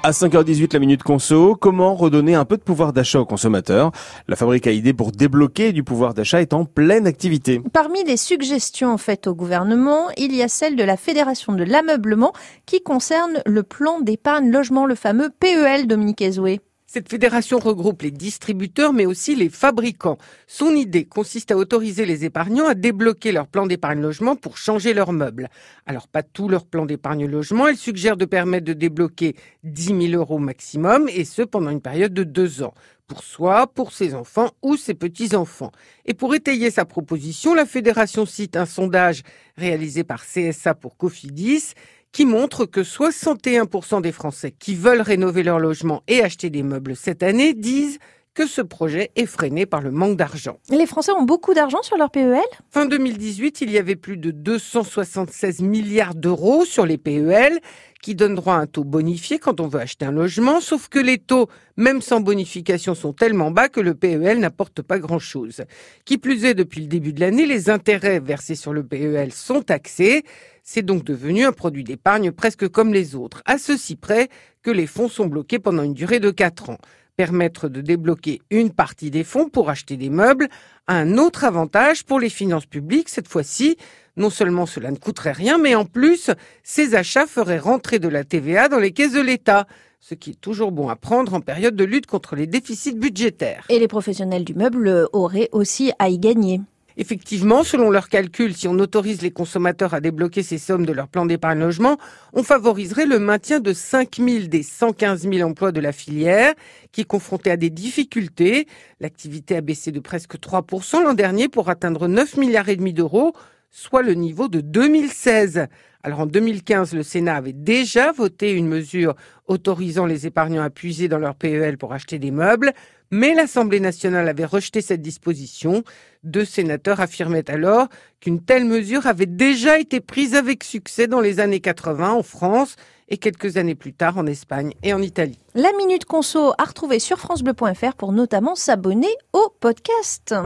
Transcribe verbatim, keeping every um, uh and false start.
À cinq heures dix-huit, la Minute Conso, comment redonner un peu de pouvoir d'achat aux consommateurs? La Fabrique à idées pour débloquer du pouvoir d'achat est en pleine activité. Parmi les suggestions faites au gouvernement, il y a celle de la Fédération de l'ameublement qui concerne le plan d'épargne logement, le fameux P E L, Dominique Ezoué. Cette fédération regroupe les distributeurs mais aussi les fabricants. Son idée consiste à autoriser les épargnants à débloquer leur plan d'épargne logement pour changer leurs meubles. Alors pas tout leur plan d'épargne logement, elle suggère de permettre de débloquer dix mille euros maximum et ce pendant une période de deux ans. Pour soi, pour ses enfants ou ses petits-enfants. Et pour étayer sa proposition, la fédération cite un sondage réalisé par C S A pour Cofidis qui montre que soixante et un pour cent des Français qui veulent rénover leur logement et acheter des meubles cette année disent que ce projet est freiné par le manque d'argent. Les Français ont beaucoup d'argent sur leur P E L ? Fin deux mille dix-huit, il y avait plus de deux cent soixante-seize milliards d'euros sur les P E L qui donnent droit à un taux bonifié quand on veut acheter un logement, sauf que les taux, même sans bonification, sont tellement bas que le P E L n'apporte pas grand-chose. Qui plus est, depuis le début de l'année, les intérêts versés sur le P E L sont taxés. C'est donc devenu un produit d'épargne presque comme les autres, à ceci près que les fonds sont bloqués pendant une durée de quatre ans. Permettre de débloquer une partie des fonds pour acheter des meubles a un autre avantage pour les finances publiques. Cette fois-ci, non seulement cela ne coûterait rien, mais en plus, ces achats feraient rentrer de la T V A dans les caisses de l'État, ce qui est toujours bon à prendre en période de lutte contre les déficits budgétaires. Et les professionnels du meuble auraient aussi à y gagner. Effectivement, selon leurs calculs, si on autorise les consommateurs à débloquer ces sommes de leur plan d'épargne logement, on favoriserait le maintien de cinq mille des cent quinze mille emplois de la filière, qui est confrontée à des difficultés. L'activité a baissé de presque trois pour cent l'an dernier pour atteindre neuf milliards et demi d'euros, soit le niveau de deux mille seize. Alors en deux mille quinze, le Sénat avait déjà voté une mesure autorisant les épargnants à puiser dans leur P E L pour acheter des meubles, mais l'Assemblée nationale avait rejeté cette disposition. Deux sénateurs affirmaient alors qu'une telle mesure avait déjà été prise avec succès dans les années quatre-vingts en France et quelques années plus tard en Espagne et en Italie. La Minute Conso à retrouver sur francebleu point f r pour notamment s'abonner au podcast.